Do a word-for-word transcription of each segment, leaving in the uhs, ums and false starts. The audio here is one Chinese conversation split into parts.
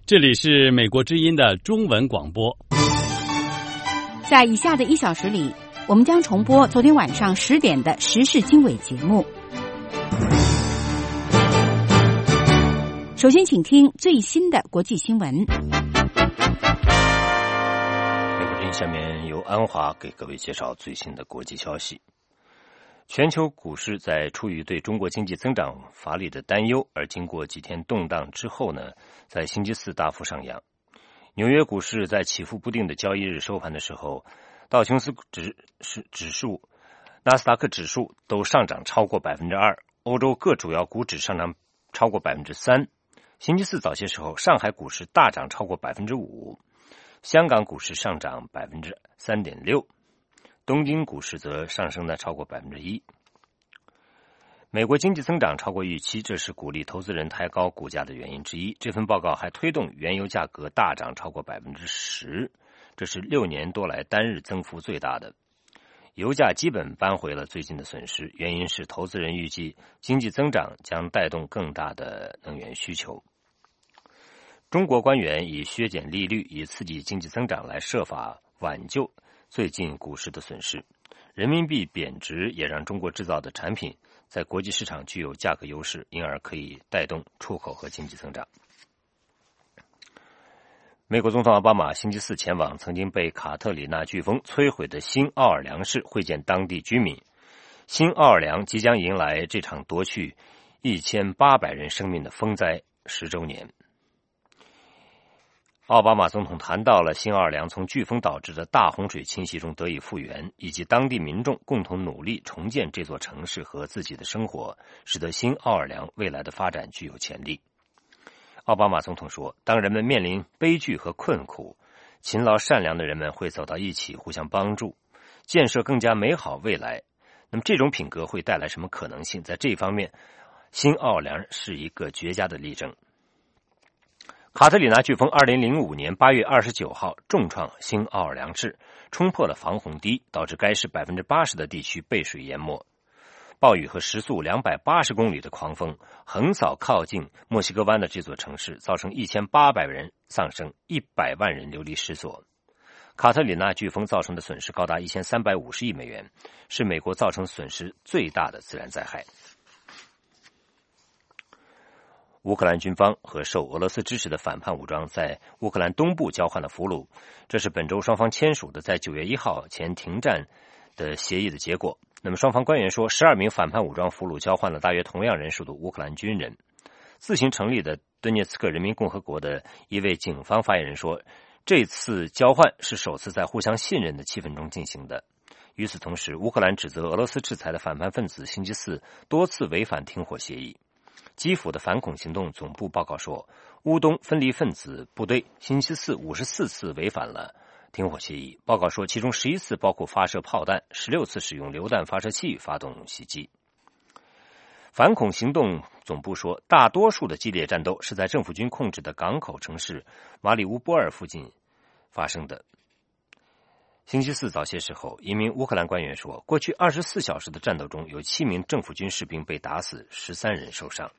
这里是美国之音的中文广播。 在以下的一小时里，我们将重播昨天晚上十点的时事经纬节目。首先请听最新的国际新闻。美国之音下面由安华给各位介绍最新的国际消息。全球股市在出于对中国经济增长乏力的担忧而经过几天动荡之后呢，在星期四大幅上扬。纽约股市在起伏不定的交易日收盘的时候，道琼斯指指数、纳斯达克指数都上涨超过百分之二，欧洲各主要股指上涨超过百分之三。星期四早些时候，上海股市大涨超过百分之五，香港股市上涨百分之三点六。东京股市则上升了超过百分之一。美国经济增长超过预期，这是鼓励投资人抬高股价的原因之一。这份报告还推动原油价格大涨超过百分之十，这是六年多来单日增幅最大的。油价基本扳回了最近的损失，原因是投资人预计经济增长将带动更大的能源需求。中国官员以削减利率以刺激经济增长来设法挽救最近股市的损失，人民币贬值也让中国制造的产品在国际市场具有价格优势，因而可以带动出口和经济增长。美国总统奥巴马星期四前往曾经被卡特里娜飓风摧毁的新奥尔良市会见当地居民。新奥尔良即将迎来这场夺去一千八百人生命的风灾十周年。奥巴马总统谈到了新奥尔良从飓风导致的大洪水侵袭中得以复原，以及当地民众共同努力重建这座城市和自己的生活，使得新奥尔良未来的发展具有潜力。奥巴马总统说，当人们面临悲剧和困苦，勤劳善良的人们会走到一起，互相帮助，建设更加美好未来。那么这种品格会带来什么可能性？在这一方面，新奥尔良是一个绝佳的例证。卡特里娜飓风二零零五年八月二十九号重创新奥尔良市，冲破了防洪堤，导致该市百分之八十的地区被水淹没。暴雨和时速两百八十公里的狂风横扫靠近墨西哥湾的这座城市，造成一千八百人丧生，一百万人流离失所。卡特里娜飓风造成的损失高达一千三百五十亿美元，是美国造成损失最大的自然灾害。乌克兰军方和受俄罗斯支持的反叛武装在乌克兰东部交换了俘虏，这是本周双方签署的在九月一号前停战的协议的结果。那么双方官员说，十二名反叛武装俘虏交换了大约同样人数的乌克兰军人。自行成立的顿涅茨克人民共和国的一位警方发言人说，这次交换是首次在互相信任的气氛中进行的。与此同时，乌克兰指责俄罗斯制裁的反叛分子星期四多次违反停火协议。基辅的反恐行动总部报告说，乌东分离分子部队星期四五十四次违反了停火协议。报告说，其中十一次包括发射炮弹，十六次使用榴弹发射器发动袭击。反恐行动总部说，大多数的激烈战斗是在政府军控制的港口城市马里乌波尔附近发生的。星期四早些时候，一名乌克兰官员说，过去二十四小时的战斗中有七名政府军士兵被打死，十三人受伤。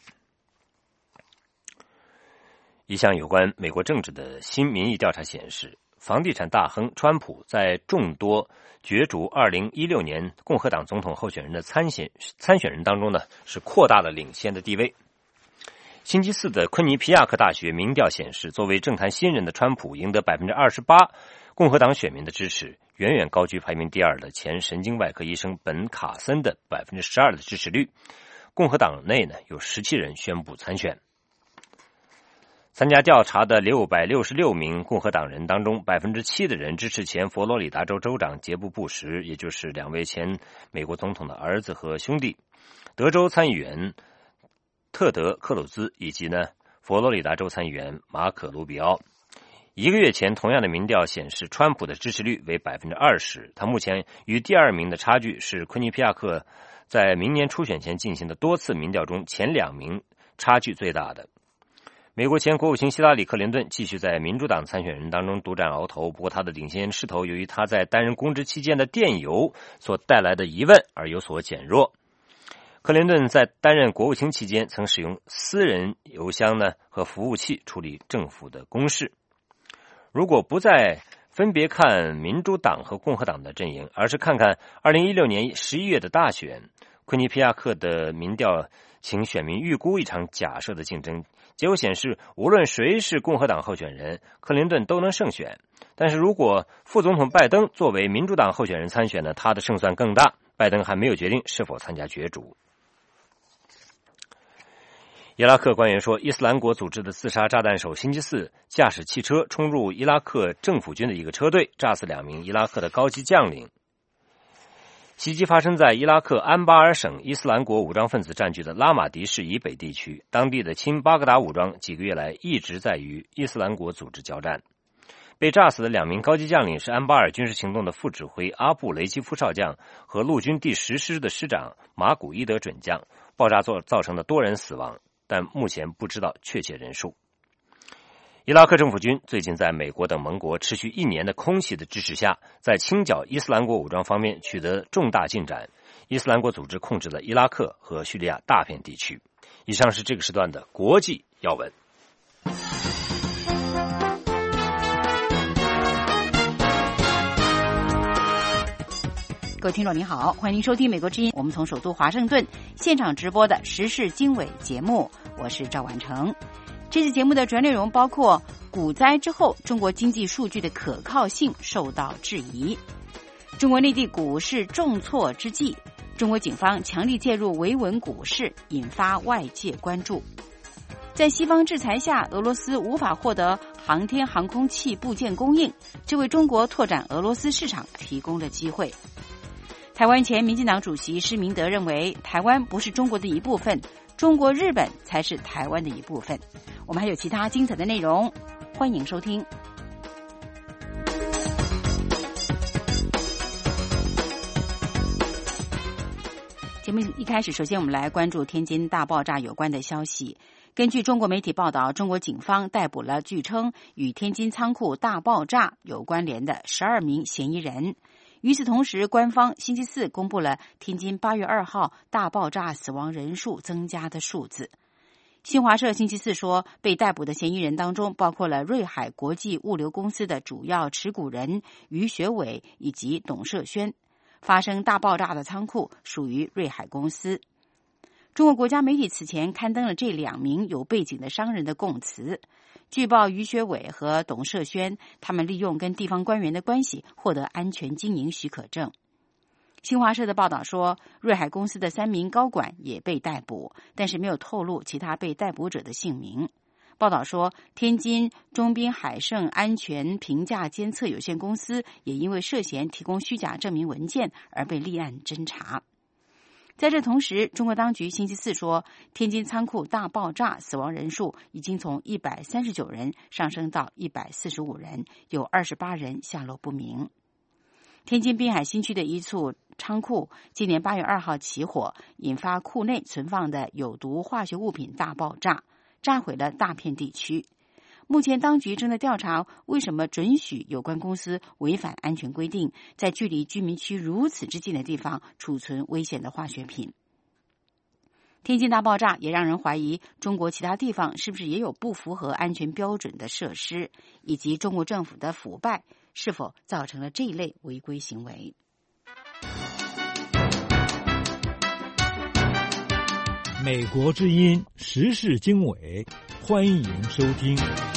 一项有关美国政治的新民意调查显示，房地产大亨川普在众多角逐二零一六年共和党总统候选人的参选参选人当中呢，是扩大了领先的地位。星期四的昆尼皮亚克大学民调显示，作为政坛新人的川普赢得百分之二十八共和党选民的支持，远远高居排名第二的前神经外科医生本卡森的百分之十二的支持率。共和党内呢有十七人宣布参选。参加调查的六百六十六名共和党人当中，百分之七的人支持前佛罗里达州州长杰布·布什，也就是两位前美国总统的儿子和兄弟，德州参议员特德·克鲁兹以及呢佛罗里达州参议员马可·卢比奥。一个月前，同样的民调显示，川普的支持率为百分之二十，他目前与第二名的差距是昆尼皮亚克在明年初选前进行的多次民调中前两名差距最大的。美国前国务卿希拉里·克林顿继续在民主党参选人当中独占鳌头，不过他的领先势头由于他在担任公职期间的电邮所带来的疑问而有所减弱。克克林顿在担任国务卿期间曾使用私人邮箱呢和服务器处理政府的公事。如果不再分别看民主党和共和党的阵营，而是看看二零一六年十一月的大选，昆尼皮亚克的民调请选民预估一场假设的竞争，结果显示无论谁是共和党候选人，克林顿都能胜选。但是如果副总统拜登作为民主党候选人参选呢，他的胜算更大。拜登还没有决定是否参加角逐。伊拉克官员说，伊斯兰国组织的自杀炸弹手星期四驾驶汽车冲入伊拉克政府军的一个车队，炸死两名伊拉克的高级将领。袭击发生在伊拉克安巴尔省伊斯兰国武装分子占据的拉玛迪市以北地区，当地的亲巴格达武装几个月来一直在与伊斯兰国组织交战。被炸死的两名高级将领是安巴尔军事行动的副指挥阿布雷基夫少将和陆军第十师的师长马古伊德准将，爆炸造成了多人死亡，但目前不知道确切人数。伊拉克政府军最近在美国等盟国持续一年的空袭的支持下，在清剿伊斯兰国武装方面取得重大进展。伊斯兰国组织控制了伊拉克和叙利亚大片地区。以上是这个时段的国际要闻。 各位听众您好，欢迎您收听美国之音，我们从首都华盛顿现场直播的时事经纬节目，我是赵婉成。这次节目的主要内容包括股灾之后中国经济数据的可靠性受到质疑，中国内地股市重挫之际，中国警方强力介入维稳股市，引发外界关注。在西方制裁下，俄罗斯无法获得航天航空器部件供应，这为中国拓展俄罗斯市场提供了机会。台湾前民进党主席施明德认为，台湾不是中国的一部分，中国日本才是台湾的一部分。我们还有其他精彩的内容，欢迎收听。节目一开始，首先我们来关注天津大爆炸有关的消息。根据中国媒体报道，中国警方逮捕了据称与天津仓库大爆炸有关联的十二名嫌疑人。与此同时，官方星期四公布了天津八月二号大爆炸死亡人数增加的数字。新华社星期四说，被逮捕的嫌疑人当中包括了瑞海国际物流公司的主要持股人于学伟以及董涉轩。发生大爆炸的仓库属于瑞海公司。中国国家媒体此前刊登了这两名有背景的商人的供词。据报于学伟和董涉轩他们利用跟地方官员的关系获得安全经营许可证。新华社的报道说，瑞海公司的三名高管也被逮捕，但是没有透露其他被逮捕者的姓名。报道说，天津中滨海盛安全评价监测有限公司也因为涉嫌提供虚假证明文件而被立案侦查。在这同时，中国当局星期四说，天津仓库大爆炸死亡人数已经从一百三十九人上升到一百四十五人，有二十八人下落不明。天津滨海新区的一处仓库今年八月二号起火，引发库内存放的有毒化学物品大爆炸，炸毁了大片地区。目前当局正在调查为什么准许有关公司违反安全规定，在距离居民区如此之近的地方储存危险的化学品。天津大爆炸也让人怀疑中国其他地方是不是也有不符合安全标准的设施，以及中国政府的腐败是否造成了这一类违规行为。 美国之音时事经纬，欢迎收听。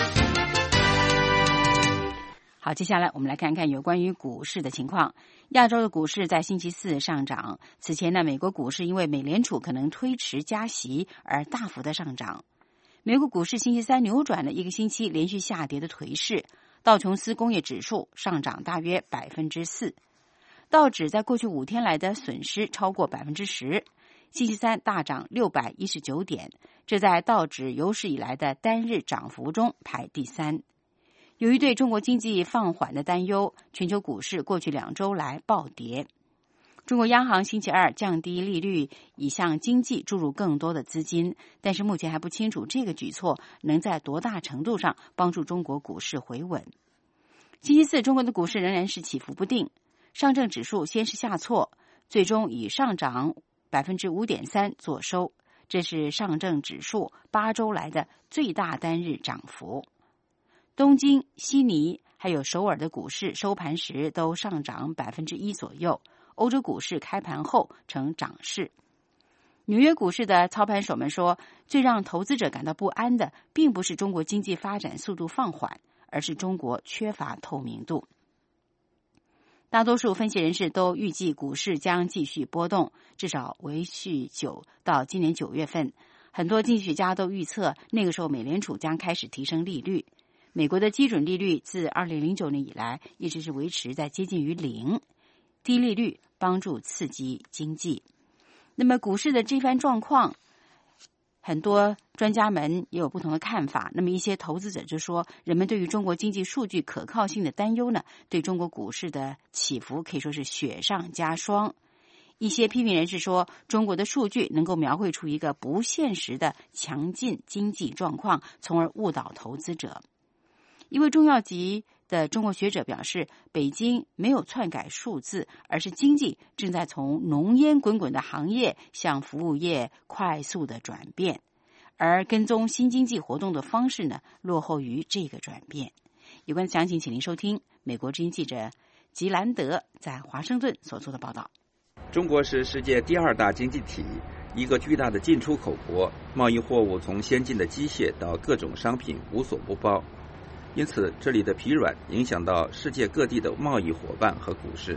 好，接下来我们来看看有关于股市的情况。亚洲的股市在星期四上涨，此前呢，美国股市因为美联储可能推迟加息而大幅的上涨。美国股市星期三扭转了一个星期连续下跌的颓势，道琼斯工业指数上涨大约百分之四，道指在过去五天来的损失超过百分之十，星期三大涨六百一十九点，这在道指有史以来的单日涨幅中排第三。由于对中国经济放缓的担忧，全球股市过去两周来暴跌。中国央行星期二降低利率，以向经济注入更多的资金，但是目前还不清楚这个举措能在多大程度上帮助中国股市回稳。星期四，中国的股市仍然是起伏不定，上证指数先是下挫，最终以上涨百分之五点三作收，这是上证指数八周来的最大单日涨幅。东京、悉尼还有首尔的股市收盘时都上涨百分之一左右，欧洲股市开盘后呈涨势。纽约股市的操盘手们说，最让投资者感到不安的并不是中国经济发展速度放缓，而是中国缺乏透明度。大多数分析人士都预计股市将继续波动，至少维续九到今年九月份。很多经济学家都预测，那个时候美联储将开始提升利率。美国的基准利率自二零零九年以来一直是维持在接近于零，低利率帮助刺激经济。那么股市的这番状况，很多专家们也有不同的看法。那么一些投资者就说，人们对于中国经济数据可靠性的担忧呢，对中国股市的起伏可以说是雪上加霜。一些批评人士说，中国的数据能够描绘出一个不现实的强劲经济状况，从而误导投资者。一位重要级的中国学者表示，北京没有篡改数字，而是经济正在从浓烟滚滚的行业向服务业快速的转变，而跟踪新经济活动的方式呢，落后于这个转变。有关详情，请您收听美国之音记者吉兰德在华盛顿所做的报道。 中国是世界第二大经济体，一个巨大的进出口国，贸易货物从先进的机械到各种商品无所不包。因此，这里的疲软影响到世界各地的贸易伙伴和股市。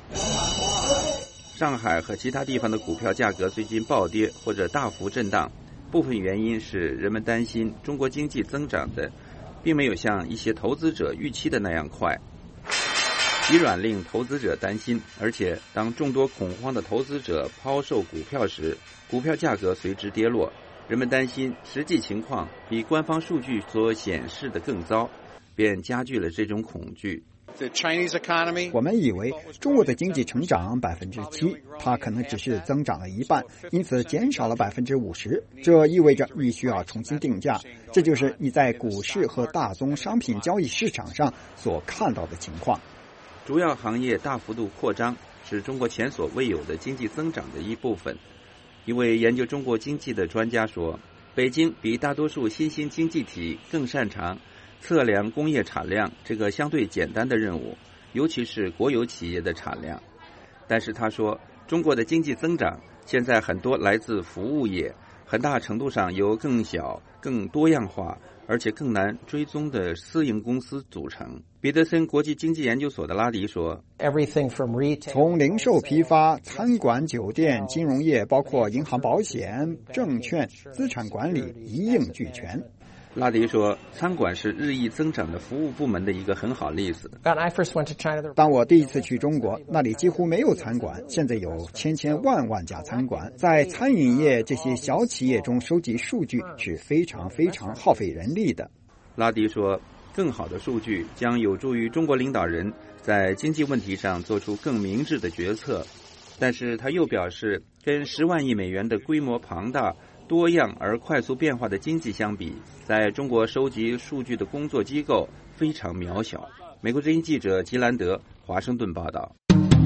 上海和其他地方的股票价格最近暴跌或者大幅震荡，部分原因是人们担心中国经济增长的并没有像一些投资者预期的那样快。疲软令投资者担心，而且当众多恐慌的投资者抛售股票时，股票价格随之跌落。人们担心实际情况比官方数据所显示的更糟，便加剧了这种恐惧。 我们以为中国的经济成长百分之七，它可能只是增长了一半，因此减少了百分之五十。这意味着你需要重新定价，这就是你在股市和大宗商品交易市场上所看到的情况。 主要行业大幅度扩张是中国前所未有的经济增长的一部分。一位研究中国经济的专家说，北京比大多数新兴经济体更擅长测量工业产量这个相对简单的任务，尤其是国有企业的产量。但是他说，中国的经济增长现在很多来自服务业，很大程度上由更小、更多样化而且更难追踪的私营公司组成。彼得森国际经济研究所的拉迪说， 从零售批发、餐馆、酒店、金融业，包括银行、保险、证券、资产管理，一应俱全。 拉迪说，餐馆是日益增长的服务部门的一个很好例子。 当我第一次去中国，那里几乎没有餐馆，现在有千千万万家餐馆。在餐饮业这些小企业中收集数据是非常非常耗费人力的。 拉迪说，更好的数据将有助于中国领导人在经济问题上做出更明智的决策。但是他又表示，跟十万亿美元的规模庞大、多样而快速变化的经济相比，在中国收集数据的工作机构非常渺小。美国之音记者吉兰德，华盛顿报道。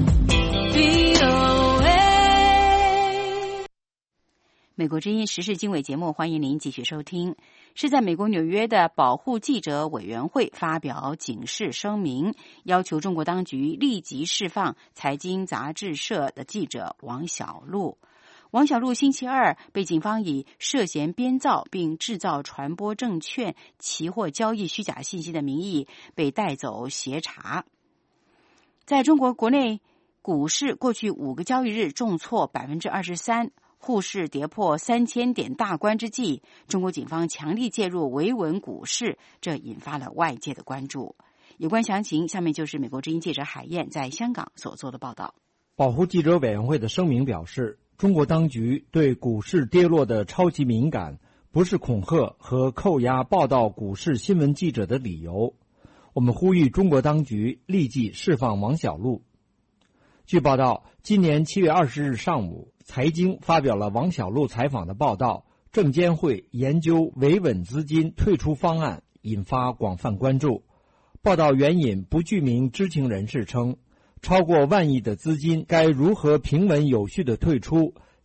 美国之音时事经纬节目，欢迎您继续收听。是在美国纽约的保护记者委员会发表警示声明，要求中国当局立即释放财经杂志社的记者王小璐。王小璐星期二被警方以涉嫌编造并制造传播证券期货交易虚假信息的名义被带走协查。在中国国内股市过去五个交易日重挫百分之二十三，沪市跌破三千点大关之际，中国警方强力介入维稳股市，这引发了外界的关注。有关详情，下面就是美国之音记者海燕在香港所做的报道。 保护记者委员会的声明表示，中国当局对股市跌落的超级敏感，不是恐吓和扣押报道股市新闻记者的理由。我们呼吁中国当局立即释放王小璐。据报道，今年七月二十日上午，财经发表了王小璐采访的报道，证监会研究维稳资金退出方案，引发广泛关注。报道援引不具名知情人士称，超过万亿的资金该如何平稳有序地退出，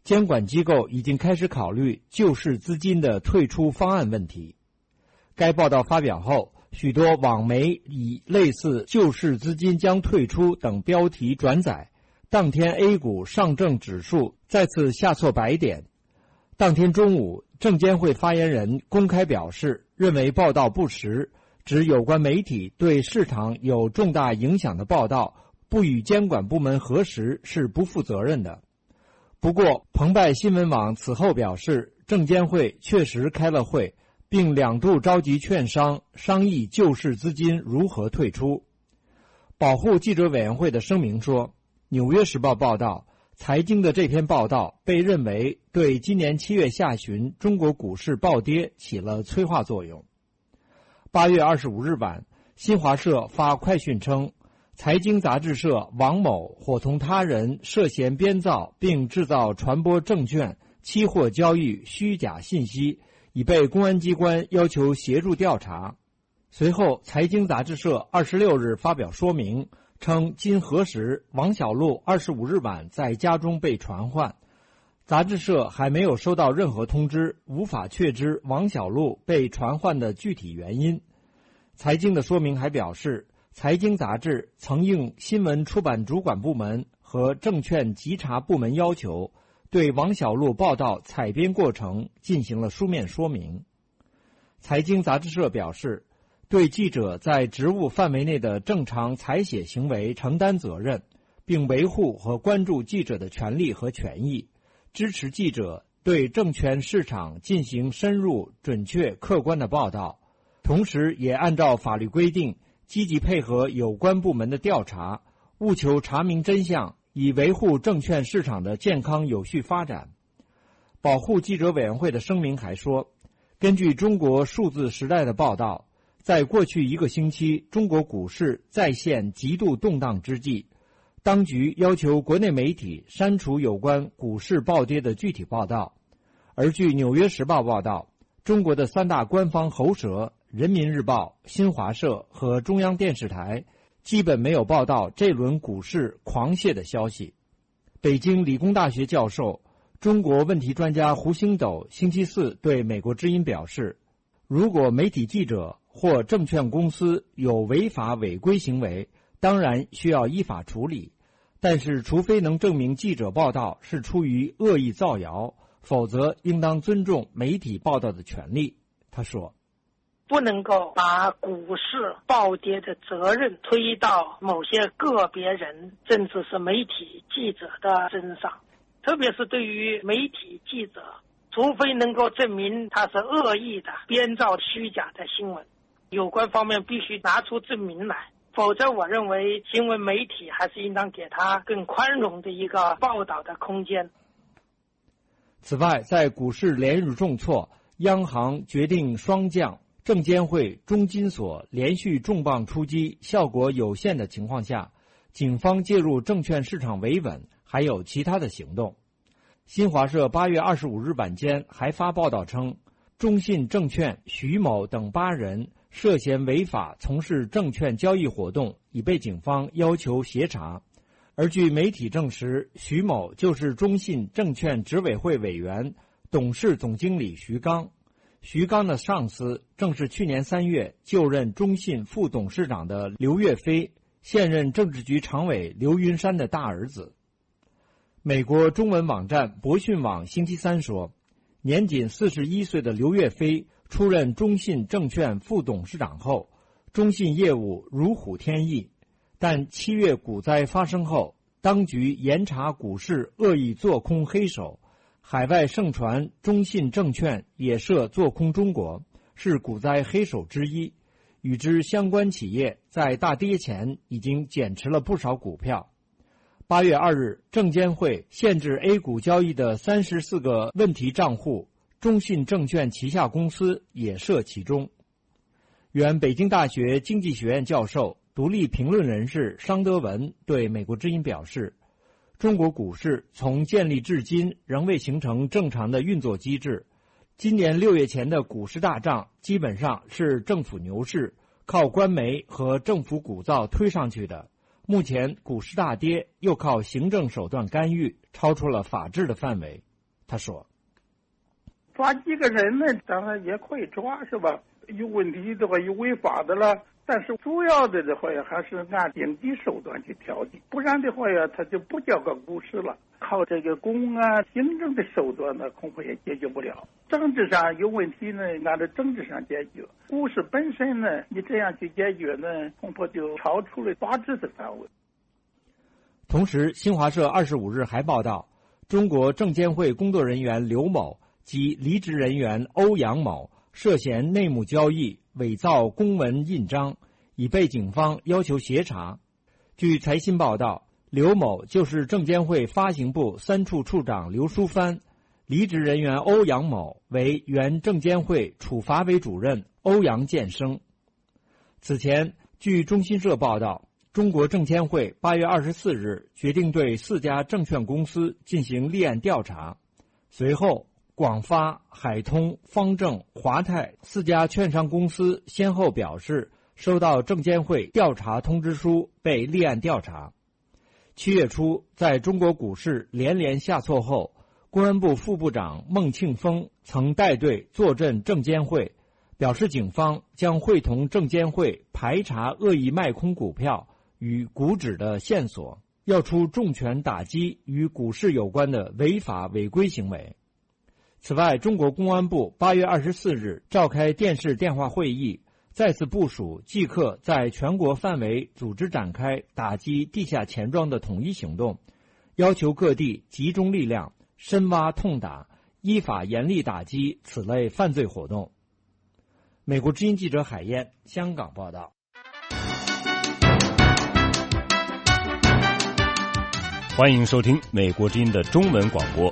监管机构已经开始考虑救市资金的退出方案问题。该报道发表后，许多网媒以类似救市资金将退出等标题转载，当天 A 股上证指数再次下挫百点。当天中午，证监会发言人公开表示，认为报道不实，指有关媒体对市场有重大影响的报道不与监管部门核实是不负责任的。不过，澎湃新闻网此后表示，证监会确实开了会，并两度召集券商商议救市资金如何退出。保护记者委员会的声明说，《纽约时报》报道，财经的这篇报道被认为对今年七月下旬中国股市暴跌起了催化作用。八月二十五日晚，新华社发快讯称，财经杂志社王某伙同他人涉嫌编造并制造传播证券期货交易虚假信息，已被公安机关要求协助调查。随后，财经杂志社二十六日发表说明称，经核实，王小璐二十五日晚在家中被传唤，杂志社还没有收到任何通知，无法确知王小璐被传唤的具体原因。财经的说明还表示，财经杂志曾应新闻出版主管部门和证券稽查部门要求，对王小璐报道采编过程进行了书面说明。财经杂志社表示，对记者在职务范围内的正常采写行为承担责任，并维护和关注记者的权利和权益，支持记者对证券市场进行深入、准确、客观的报道，同时也按照法律规定积极配合有关部门的调查，务求查明真相，以维护证券市场的健康有序发展。保护记者委员会的声明还说，根据中国数字时代的报道，在过去一个星期，中国股市再现极度动荡之际，当局要求国内媒体删除有关股市暴跌的具体报道。而据《纽约时报》报道，中国的三大官方喉舌人民日报、新华社和中央电视台基本没有报道这轮股市狂泻的消息。北京理工大学教授、中国问题专家胡星斗星期四对美国之音表示，如果媒体记者或证券公司有违法违规行为，当然需要依法处理，但是除非能证明记者报道是出于恶意造谣，否则应当尊重媒体报道的权利。他说， 不能够把股市暴跌的责任推到某些个别人，甚至是媒体记者的身上，特别是对于媒体记者，除非能够证明他是恶意的编造虚假的新闻，有关方面必须拿出证明来，否则我认为新闻媒体还是应当给他更宽容的一个报道的空间。 此外，在股市连日重挫，央行决定双降，证监会、中金所连续重磅出击，效果有限的情况下，警方介入证券市场维稳，还有其他的行动。新华社八月二十五日晚间还发报道称，中信证券徐某等八人涉嫌违法从事证券交易活动，已被警方要求协查。而据媒体证实，徐某就是中信证券执委会委员、董事总经理徐刚。徐刚的上司正是去年三月就任中信副董事长的刘岳飞，现任政治局常委刘云山的大儿子。美国中文网站博讯网星期三说，年仅四十一岁的刘岳飞出任中信证券副董事长后，中信业务如虎添翼，但七月股灾发生后，当局严查股市恶意做空黑手，海外盛传中信证券也涉做空中国，是股灾黑手之一。与之相关企业在大跌前已经减持了不少股票。八月二日，证监会限制 A 股交易的三十四个问题账户，中信证券旗下公司也涉其中。原北京大学经济学院教授、独立评论人士商德文对美国之音表示，中国股市从建立至今仍未形成正常的运作机制。今年六月前的股市大涨基本上是政府牛市，靠官媒和政府鼓噪推上去的。目前股市大跌又靠行政手段干预，超出了法治的范围。 他说：“ 抓几个人呢，当然也可以抓，是吧？有问题的话，有违法的了。但是主要的的话呀，还是按经济手段去调剂，不然的话呀，它就不叫个股市了。靠这个公安行政的手段呢，恐怕也解决不了。政治上有问题呢，按照政治上解决；股市本身呢，你这样去解决呢，恐怕就超出了法治的范围。” 同时，新华社二十五日还报道，中国证监会工作人员刘某及离职人员欧阳某涉嫌内幕交易、伪造公文印章，已被警方要求协查。据财新报道，刘某就是证监会发行部三处处长刘淑帆，离职人员欧阳某为原证监会处罚委主任欧阳建生。此前，据中新社报道，中国证监会八月二十四日决定对四家证券公司进行立案调查。随后，广发、海通、方正、华泰四家券商公司先后表示收到证监会调查通知书，被立案调查。七月初，在中国股市连连下挫后，公安部副部长孟庆峰曾带队坐镇证监会，表示警方将会同证监会排查恶意卖空股票与股指的线索，要出重拳打击与股市有关的违法违规行为。此外，中国公安部八月二十四日召开电视电话会议，再次部署即刻在全国范围组织展开打击地下钱庄的统一行动，要求各地集中力量深挖痛打，依法严厉打击此类犯罪活动。美国之音记者海燕，香港报道。 欢迎收听美国之音的中文广播。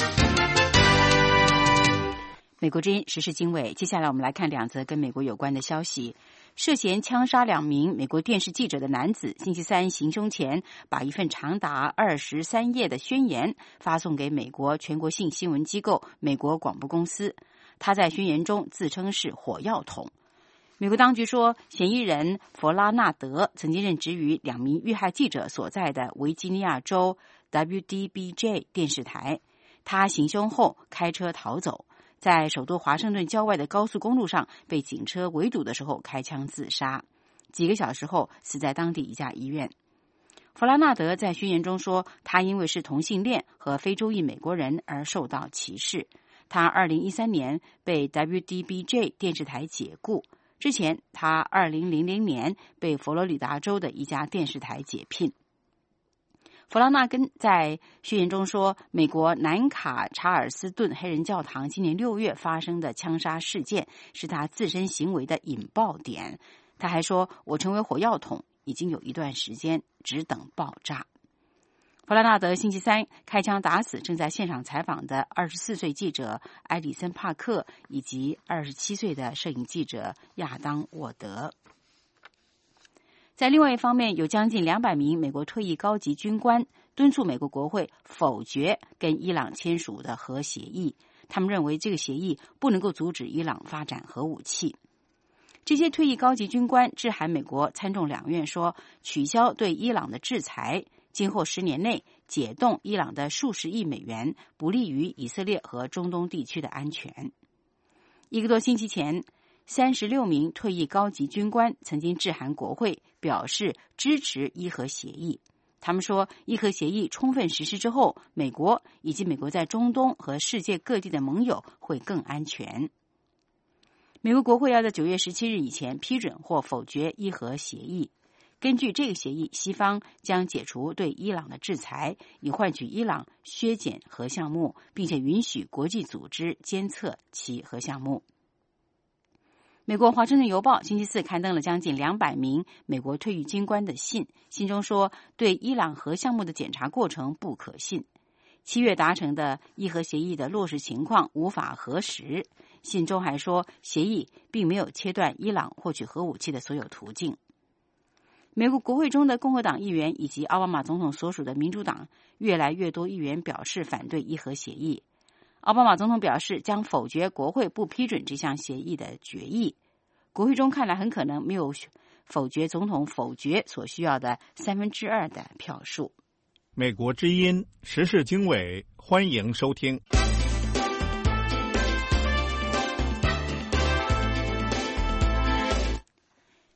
美国之音时事经纬，接下来我们来看两则跟美国有关的消息。涉嫌枪杀两名美国电视记者的男子，星期三行凶前把一份长达二十三页的宣言发送给美国全国性新闻机构美国广播公司。他在宣言中自称是火药桶。美国当局说，嫌疑人弗拉纳德曾经任职于两名遇害记者所在的维吉尼亚州 W D B J 电视台。他行凶后开车逃走，在首都华盛顿郊外的高速公路上被警车围堵的时候开枪自杀，几个小时后死在当地一家医院。弗拉纳德在宣言中说，他因为是同性恋和非洲裔美国人而受到歧视。他二零一三年被 W D B J 电视台解雇，之前他二零零零年被佛罗里达州的一家电视台解聘。弗拉纳根在宣言中说，美国南卡查尔斯顿黑人教堂今年六月发生的枪杀事件是他自身行为的引爆点。他还说，我成为火药桶已经有一段时间，只等爆炸。弗拉纳德星期三开枪打死正在现场采访的二十四岁记者埃里森·帕克以及二十七岁的摄影记者亚当·沃德。在另外一方面，有将近两百名美国退役高级军官敦促美国国会否决跟伊朗签署的核协议，他们认为这个协议不能够阻止伊朗发展核武器。这些退役高级军官致函美国参众两院说，取消对伊朗的制裁，今后十年内解冻伊朗的数十亿美元，不利于以色列和中东地区的安全。一个多星期前，三十六名退役高级军官曾经致函国会，表示支持伊核协议。他们说，伊核协议充分实施之后，美国以及美国在中东和世界各地的盟友会更安全。美国国会要在九月十七日以前批准或否决伊核协议。根据这个协议，西方将解除对伊朗的制裁，以换取伊朗削减核项目，并且允许国际组织监测其核项目。美国《华盛顿邮报》星期四刊登了将近两百名美国退役军官的信，信中说对伊朗核项目的检查过程不可信。七月达成的伊核协议的落实情况无法核实。信中还说，协议并没有切断伊朗获取核武器的所有途径。美国国会中的共和党议员以及奥巴马总统所属的民主党越来越多议员表示反对伊核协议。奥巴马总统表示将否决国会不批准这项协议的决议。国会中看来很可能没有否决总统否决所需要的三分之二的票数。 美国之音时事经纬，欢迎收听。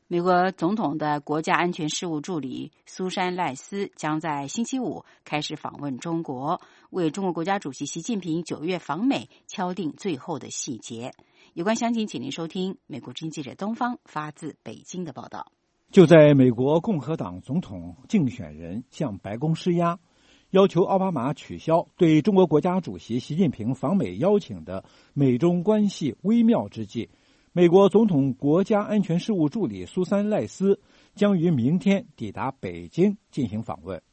美国总统的国家安全事务助理苏珊·赖斯将在星期五开始访问中国，为中国国家主席习近平九月访美敲定最后的细节。有关详情，请您收听美国之音记者东方发自北京的报道。 就在美国共和党总统竞选人向白宫施压，要求奥巴马取消对中国国家主席习近平访美邀请的美中关系微妙之际，美国总统国家安全事务助理苏珊·赖斯将于明天抵达北京进行访问。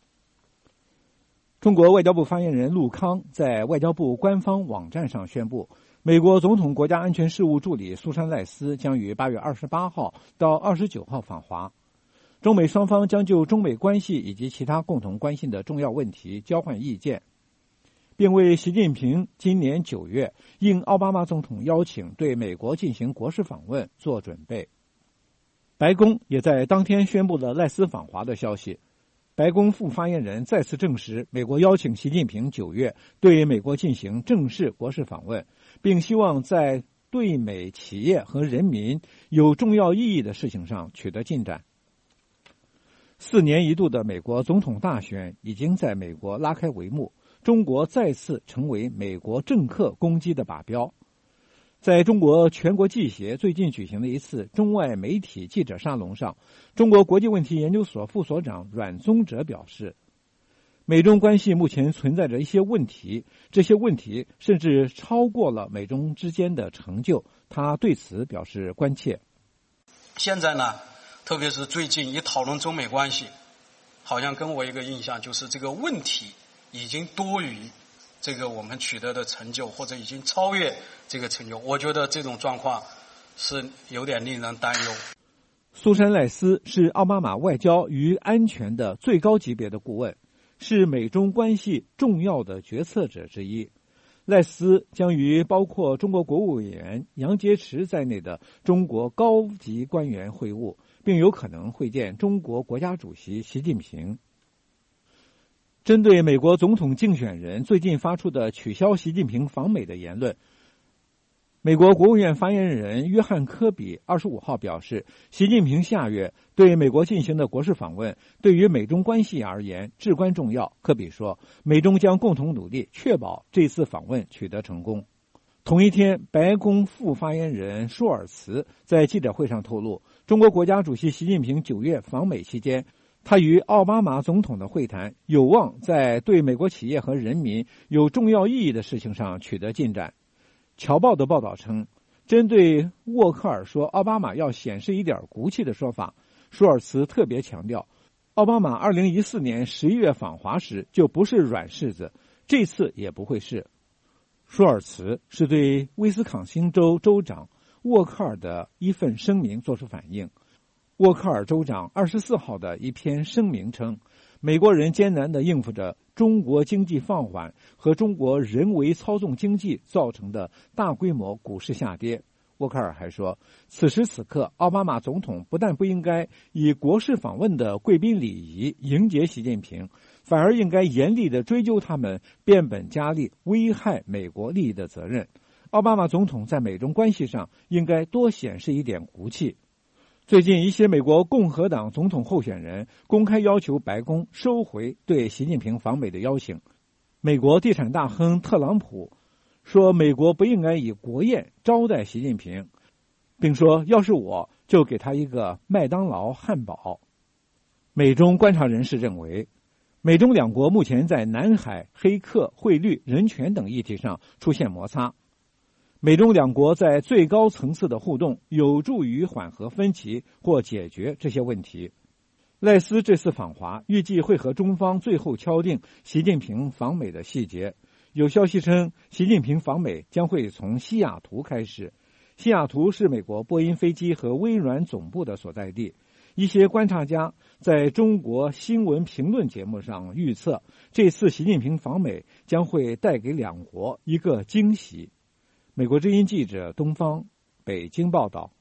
中国外交部发言人陆康在外交部官方网站上宣布，美国总统国家安全事务助理苏珊·赖斯将于八月二十八号到二十九号访华，中美双方将就中美关系以及其他共同关心的重要问题交换意见，并为习近平今年九月应奥巴马总统邀请对美国进行国事访问做准备。白宫也在当天宣布了赖斯访华的消息。白宫副发言人再次证实，美国邀请习近平九月对美国进行正式国事访问，并希望在对美企业和人民有重要意义的事情上取得进展。四年一度的美国总统大选已经在美国拉开帷幕，中国再次成为美国政客攻击的靶标。在中国全国记协最近举行的一次中外媒体记者沙龙上，中国国际问题研究所副所长阮宗哲表示，美中关系目前存在着一些问题，这些问题甚至超过了美中之间的成就，他对此表示关切。 现在呢，特别是最近一讨论中美关系，好像跟我一个印象就是这个问题已经多于这个我们取得的成就，或者已经超越这个成就。我觉得这种状况是有点令人担忧。 苏珊·赖斯是奥巴马外交与安全的最高级别的顾问，是美中关系重要的决策者之一。赖斯将与包括中国国务委员杨洁篪在内的中国高级官员会晤，并有可能会见中国国家主席习近平。针对美国总统竞选人最近发出的取消习近平访美的言论，美国国务院发言人约翰·科比二十五号表示，习近平下月对美国进行的国事访问对于美中关系而言至关重要。科比说，美中将共同努力确保这次访问取得成功。同一天，白宫副发言人舒尔茨在记者会上透露，中国国家主席习近平九月访美期间，他与奥巴马总统的会谈有望在对美国企业和人民有重要意义的事情上取得进展。侨报的报道称，针对沃克尔说奥巴马要显示一点骨气的说法，舒尔茨特别强调，奥巴马二零一四年十一月访华时就不是软柿子，这次也不会是。舒尔茨是对威斯康星州州长沃克尔的一份声明作出反应。沃克尔州长二十四号的一篇声明称，美国人艰难地应付着中国经济放缓和中国人为操纵经济造成的大规模股市下跌。沃克尔还说，此时此刻，奥巴马总统不但不应该以国事访问的贵宾礼仪迎接习近平，反而应该严厉地追究他们变本加厉危害美国利益的责任。奥巴马总统在美中关系上应该多显示一点骨气。最近，一些美国共和党总统候选人公开要求白宫收回对习近平访美的邀请。美国地产大亨特朗普说，美国不应该以国宴招待习近平，并说，要是我就给他一个麦当劳汉堡。美中观察人士认为，美中两国目前在南海、黑客、汇率、人权等议题上出现摩擦。美中两国在最高层次的互动有助于缓和分歧或解决这些问题。赖斯这次访华预计会和中方最后敲定习近平访美的细节。有消息称，习近平访美将会从西雅图开始。西雅图是美国波音飞机和微软总部的所在地。一些观察家在中国新闻评论节目上预测，这次习近平访美将会带给两国一个惊喜。美国之音记者东方北京报道。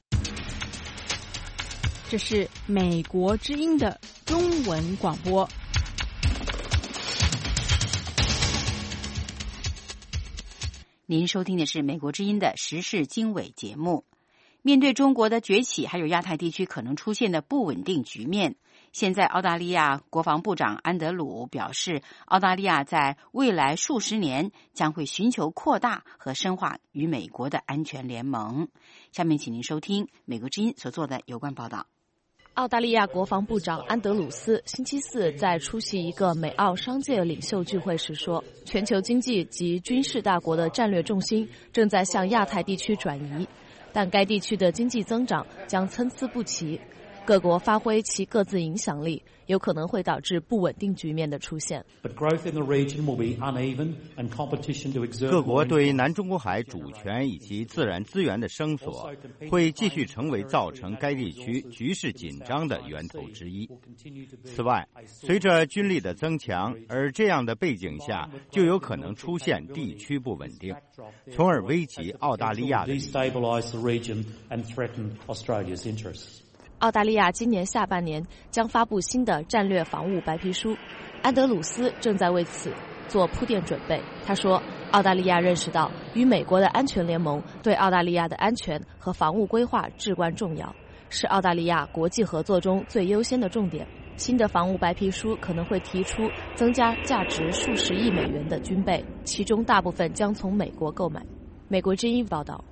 这是美国之音的中文广播。 您收听的是美国之音的时事经纬节目。 面对中国的崛起，还有亚太地区可能出现的不稳定局面，现在澳大利亚国防部长安德鲁表示，澳大利亚在未来数十年将会寻求扩大和深化与美国的安全联盟。下面请您收听美国之音所做的有关报道。 澳大利亚国防部长安德鲁斯星期四在出席一个美澳商界领袖聚会时说，全球经济及军事大国的战略重心正在向亚太地区转移，但该地区的经济增长将参差不齐，各国发挥其各自影响力，有可能会导致不稳定局面的出现。 各国对南中国海主权以及自然资源的声索会继续成为造成该地区局势紧张的源头之一。此外，随着军力的增强，而这样的背景下就有可能出现地区不稳定，从而危及澳大利亚的利益。 澳大利亚今年下半年将发布新的战略防务白皮书，安德鲁斯正在为此做铺垫准备。他说，澳大利亚认识到与美国的安全联盟对澳大利亚的安全和防务规划至关重要，是澳大利亚国际合作中最优先的重点。新的防务白皮书可能会提出增加价值数十亿美元的军备，其中大部分将从美国购买。美国之音报道。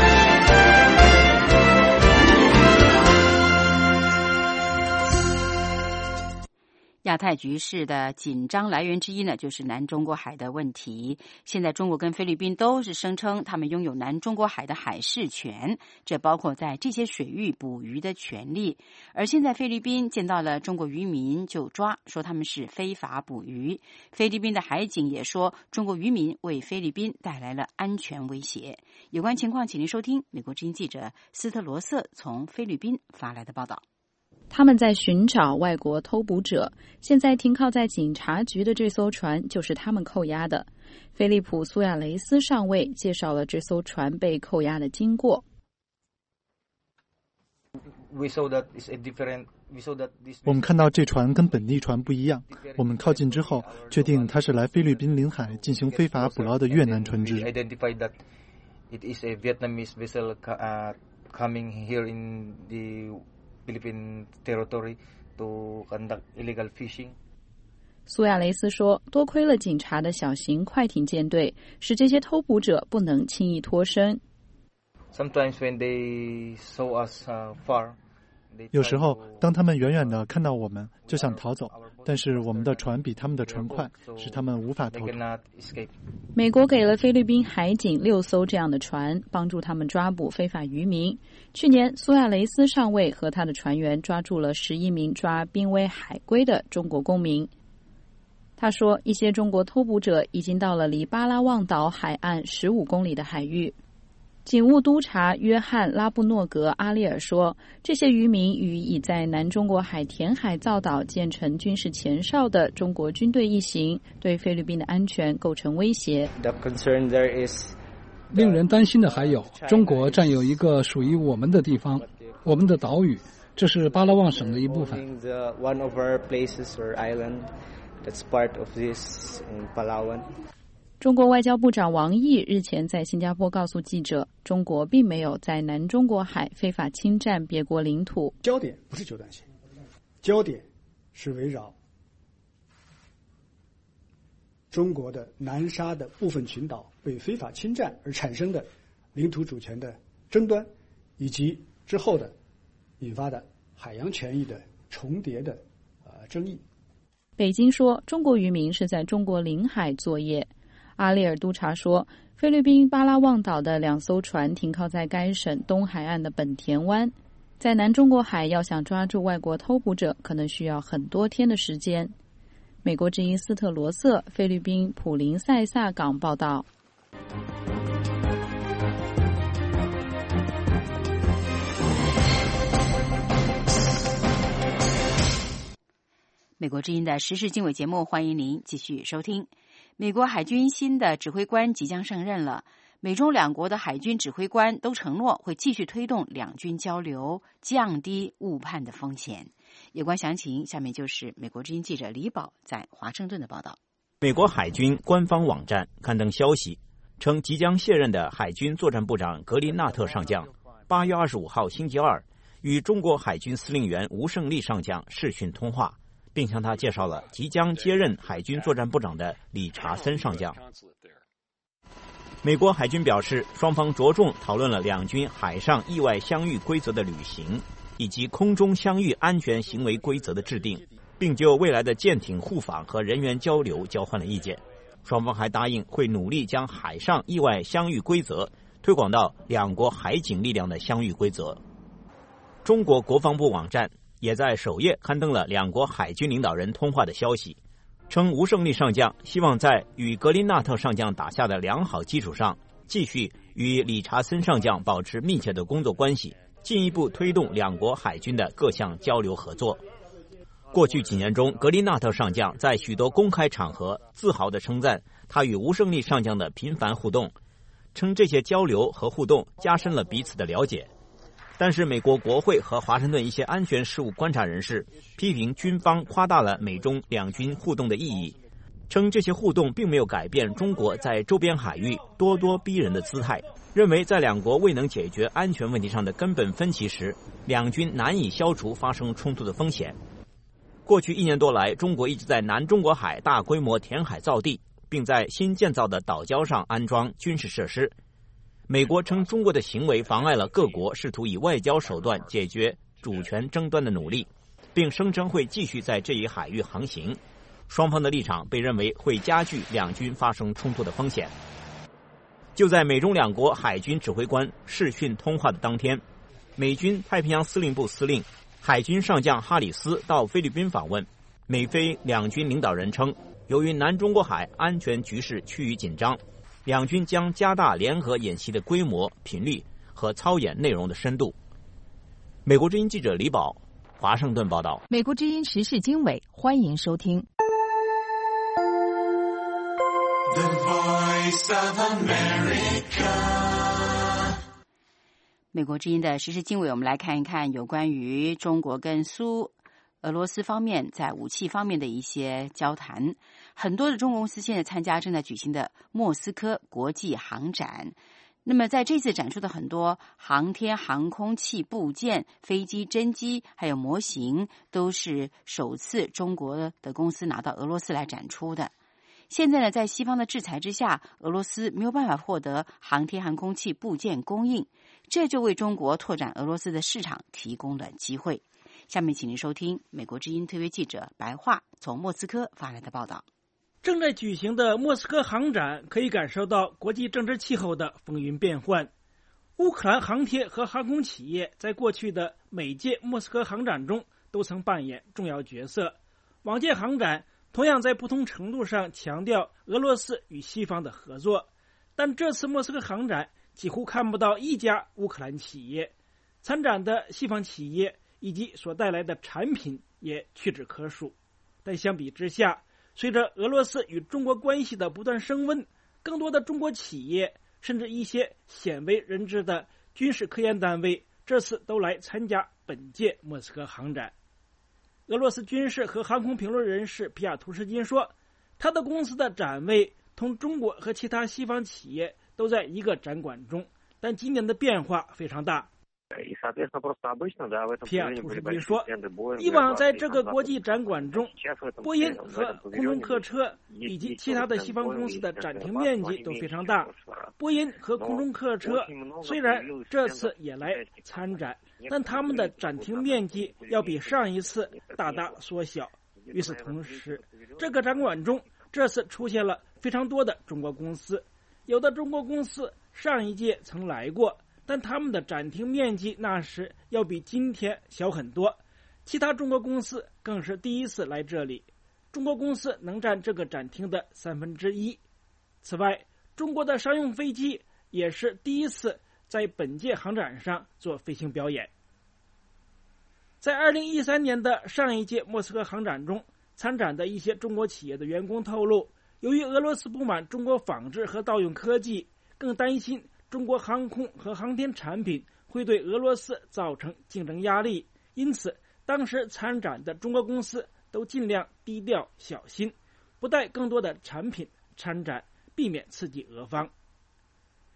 亚太局势的紧张来源之一呢，就是南中国海的问题。现在中国跟菲律宾都是声称他们拥有南中国海的海事权，这包括在这些水域捕鱼的权利。而现在菲律宾见到了中国渔民就抓，说他们是非法捕鱼。菲律宾的海警也说，中国渔民为菲律宾带来了安全威胁。有关情况，请您收听美国之音记者斯特罗瑟从菲律宾发来的报道。 他们在寻找外国偷捕者，现在停靠在警察局的这艘船就是他们扣押的。菲利普·苏亚雷斯上尉介绍了这艘船被扣押的经过。 我们看到这船跟本地船不一样，我们靠近之后确定它是来菲律宾领海进行非法捕捞的越南船只。 Philippine territory to conduct illegal fishing. 苏亚雷斯说，多亏了警察的小型快艇舰队，使这些偷捕者不能轻易脱身。 Sometimes when they saw us far, 有时候当他们远远地看到我们就想逃走，但是我们的船比他们的船快，使他们无法逃脱。 美国给了菲律宾海警六艘这样的船，帮助他们抓捕非法渔民。去年苏亚雷斯上尉和他的船员抓住了十一名抓濒危海龟的中国公民。他说，一些中国偷捕者已经到了离巴拉望岛海岸十五公里的海域。警务督察约翰·拉布诺格·阿利尔说，这些渔民与已在南中国海填海造岛建成军事前哨的中国军队一行，对菲律宾的安全构成威胁。 令人担心的还有，中国占有一个属于我们的地方，我们的岛屿，这是巴拉望省的一部分。 中国外交部长王毅日前在新加坡告诉记者，中国并没有在南中国海非法侵占别国领土。 焦点不是九段线，焦点是围绕中国的南沙的部分群岛被非法侵占而产生的领土主权的争端，以及之后的引发的海洋权益的重叠的呃争议。 北京说，中国渔民是在中国领海作业。阿利尔督察说，菲律宾巴拉望岛的两艘船停靠在该省东海岸的本田湾。在南中国海要想抓住外国偷捕者，可能需要很多天的时间。美国之音斯特罗瑟，菲律宾普林塞萨港报道。 美国之音的时事经纬节目，欢迎您继续收听。美国海军新的指挥官即将上任了，美中两国的海军指挥官都承诺会继续推动两军交流，降低误判的风险。有关详情，下面就是美国之音记者李宝在华盛顿的报道。 美国海军官方网站刊登消息，称即将卸任的海军作战部长格林纳特上将八月二十五号星期二与中国海军司令员吴胜利上将视讯通话，并向他介绍了即将接任海军作战部长的理查森上将。美国海军表示，双方着重讨论了两军海上意外相遇规则的履行，以及空中相遇安全行为规则的制定，并就未来的舰艇互访和人员交流交换了意见。双方还答应会努力将海上意外相遇规则推广到两国海警力量的相遇规则。中国国防部网站也在首页刊登了两国海军领导人通话的消息，称吴胜利上将希望在与格林纳特上将打下的良好基础上，继续与理查森上将保持密切的工作关系，进一步推动两国海军的各项交流合作。过去几年中，格林纳特上将在许多公开场合自豪地称赞他与吴胜利上将的频繁互动，称这些交流和互动加深了彼此的了解。但是美国国会和华盛顿一些安全事务观察人士批评军方夸大了美中两军互动的意义，称这些互动并没有改变中国在周边海域咄咄逼人的姿态，认为在两国未能解决安全问题上的根本分歧时，两军难以消除发生冲突的风险。过去一年多来，中国一直在南中国海大规模填海造地，并在新建造的岛礁上安装军事设施。美国称中国的行为妨碍了各国试图以外交手段解决主权争端的努力，并声称会继续在这一海域航行。双方的立场被认为会加剧两军发生冲突的风险。就在美中两国海军指挥官视讯通话的当天，美军太平洋司令部司令海军上将哈里斯到菲律宾访问。美菲两军领导人称，由于南中国海安全局势趋于紧张，两军将加大联合演习的规模、频率和操演内容的深度。美国之音记者李宝，华盛顿报道。 美国之音时事经纬，欢迎收听。 The Voice of America。美国之音的时事经纬，我们来看一看有关于中国跟苏俄罗斯方面在武器方面的一些交谈。很多的中国公司现在参加正在举行的莫斯科国际航展。那么在这次展出的很多航天航空器部件、飞机真机还有模型，都是首次中国的公司拿到俄罗斯来展出的。现在呢，在西方的制裁之下，俄罗斯没有办法获得航天航空器部件供应，这就为中国拓展俄罗斯的市场提供了机会。下面请您收听美国之音特约记者白桦从莫斯科发来的报道。 正在举行的莫斯科航展可以感受到国际政治气候的风云变幻。乌克兰航天和航空企业在过去的每届莫斯科航展中都曾扮演重要角色。往届航展同样在不同程度上强调俄罗斯与西方的合作，但这次莫斯科航展几乎看不到一家乌克兰企业，参展的西方企业以及所带来的产品也屈指可数。但相比之下，随着俄罗斯与中国关系的不断升温，更多的中国企业甚至一些鲜为人知的军事科研单位这次都来参加本届莫斯科航展。俄罗斯军事和航空评论人士皮亚图什金说，他的公司的展位同中国和其他西方企业都在一个展馆中，但今年的变化非常大。皮亚图什金说，以往在这个国际展馆中，波音和空中客车以及其他的西方公司的展厅面积都非常大。波音和空中客车虽然这次也来参展，但他们的展厅面积要比上一次大大缩小。与此同时，这个展馆中这次出现了非常多的中国公司，有的中国公司上一届曾来过，但他们的展厅面积那时要比今天小很多。其他中国公司更是第一次来这里，中国公司能占这个展厅的三分之一。此外，中国的商用飞机也是第一次在本届航展上做飞行表演。在二零一三年的上一届莫斯科航展中，参展的一些中国企业的员工透露，由于俄罗斯不满中国仿制和盗用科技，更担心中国航空和航天产品会对俄罗斯造成竞争压力，因此当时参展的中国公司都尽量低调小心，不带更多的产品参展，避免刺激俄方。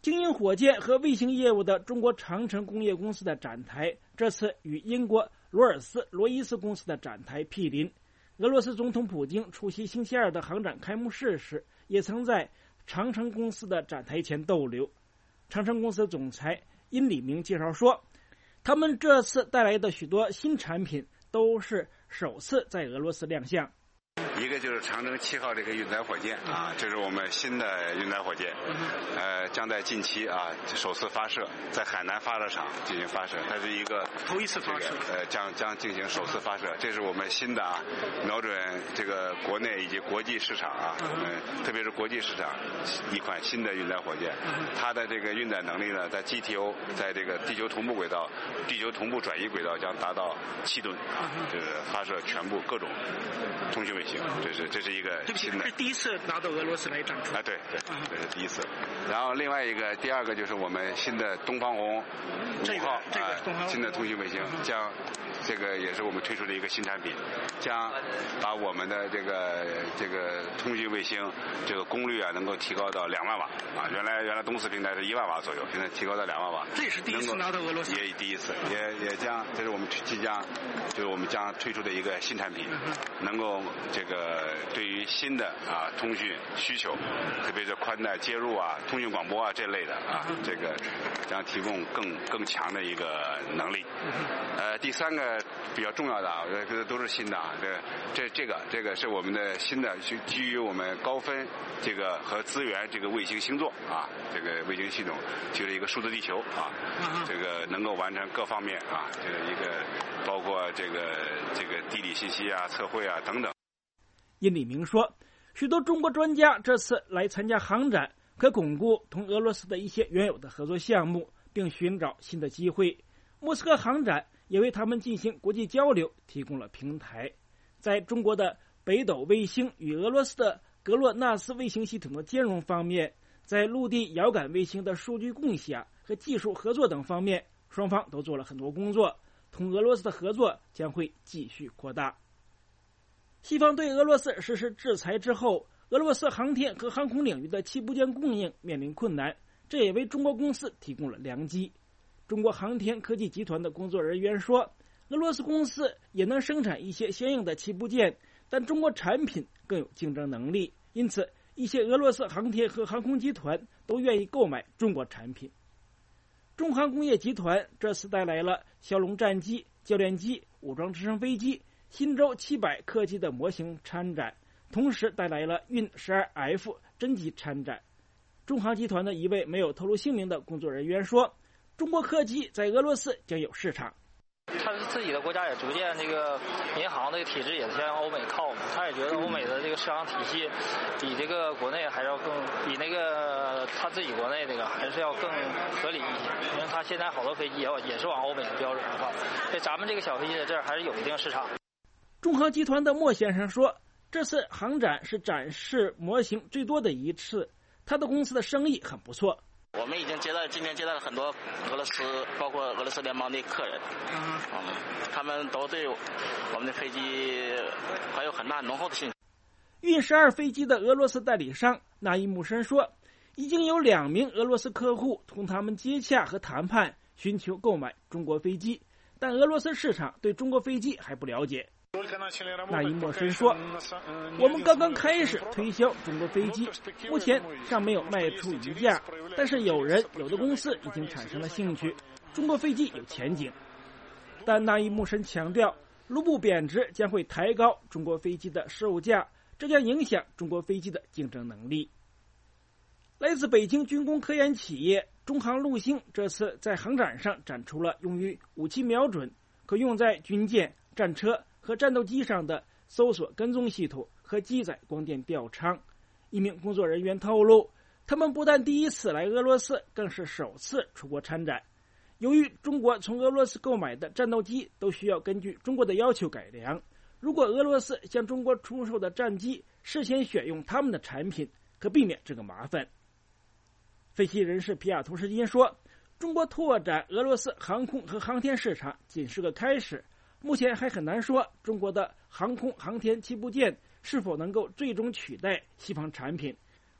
经营火箭和卫星业务的中国长城工业公司的展台，这次与英国罗尔斯罗伊斯公司的展台毗邻。俄罗斯总统普京出席星期二的航展开幕式时，也曾在长城公司的展台前逗留。长城公司总裁殷礼明介绍说，他们这次带来的许多新产品都是首次在俄罗斯亮相。 一个就是长征七号这个运载火箭啊，这是我们新的运载火箭，呃，将在近期啊首次发射，在海南发射场进行发射。它是一个头一次发射， 呃，将将进行首次发射。这是我们新的啊，瞄准这个国内以及国际市场啊，我们特别是国际市场一款新的运载火箭，它的这个运载能力呢，在 G T O 在这个地球同步轨道、地球同步转移轨道将达到七吨啊，就是发射全部各种通讯卫星。这是这是一个新的， 这是第一次拿到俄罗斯来展出啊，对对，这是第一次。然后另外一个，第二个就是我们新的东方红五号啊，新的通讯卫星，将这个也是我们推出的一个新产品，将把我们的这个这个通讯卫星这个功率啊，能够提高到两万瓦啊。原来原来东四平台是一万瓦左右，现在提高到两万瓦。 这也是第一次拿到俄罗斯， 也第一次，也也将这是我们即将就是我们将推出的一个新产品，能够这个。呃，对于新的啊通讯需求，特别是宽带接入啊、通讯广播啊这类的啊，这个将提供更更强的一个能力。呃，第三个比较重要的啊，我觉得都是新的啊，这这这个这个是我们的新的基于我们高分这个和资源这个卫星星座啊，这个卫星系统就是一个数字地球啊，这个能够完成各方面啊，这个一个包括这个这个地理信息啊、测绘啊等等。 殷礼明说，许多中国专家这次来参加航展，可巩固同俄罗斯的一些原有的合作项目，并寻找新的机会。莫斯科航展也为他们进行国际交流提供了平台。在中国的北斗卫星与俄罗斯的格洛纳斯卫星系统的兼容方面，在陆地遥感卫星的数据共享和技术合作等方面，双方都做了很多工作。同俄罗斯的合作将会继续扩大。西方对俄罗斯实施制裁之后，俄罗斯航天和航空领域的器部件供应面临困难，这也为中国公司提供了良机。中国航天科技集团的工作人员说，俄罗斯公司也能生产一些相应的器部件，但中国产品更有竞争能力，因此一些俄罗斯航天和航空集团都愿意购买中国产品。中航工业集团这次带来了枭龙战机、教练机、武装直升飞机、新舟七百客机的模型参展，同时带来了运 十二 F 真机参展。中航集团的一位没有透露姓名的工作人员说，中国客机在俄罗斯将有市场。 他自己的国家也逐渐这个民航这个体制也向欧美靠嘛，他也觉得欧美的这个市场体系比这个国内还要更比那个他自己国内这个还是要更合理一些，因为他现在好多飞机也也是往欧美的标准上靠，所以咱们这个小飞机在这儿还是有一定市场。 中航集团的莫先生说，这次航展是展示模型最多的一次，他的公司的生意很不错。 我们已经接待，今天接待了很多俄罗斯，包括俄罗斯联邦的客人，嗯，他们都对我们的飞机还有很大浓厚的信心。 运十二飞机的俄罗斯代理商纳伊木申说，已经有两名俄罗斯客户同他们接洽和谈判，寻求购买中国飞机，但俄罗斯市场对中国飞机还不了解。纳伊莫申说，我们刚刚开始推销中国飞机，目前尚没有卖出一架，但是有人有的公司已经产生了兴趣，中国飞机有前景。但纳伊莫申强调，卢布贬值将会抬高中国飞机的售价，这将影响中国飞机的竞争能力。来自北京军工科研企业中航陆星这次在航展上展出了用于武器瞄准、可用在军舰、战车和战斗机上的搜索跟踪系统和机载光电吊舱。一名工作人员透露，他们不但第一次来俄罗斯，更是首次出国参展。由于中国从俄罗斯购买的战斗机都需要根据中国的要求改良，如果俄罗斯向中国出售的战机事先选用他们的产品，可避免这个麻烦。分析人士皮亚图什金说，中国拓展俄罗斯航空和航天市场仅是个开始，目前还很难说中国的航空航天器部件是否能够最终取代西方产品，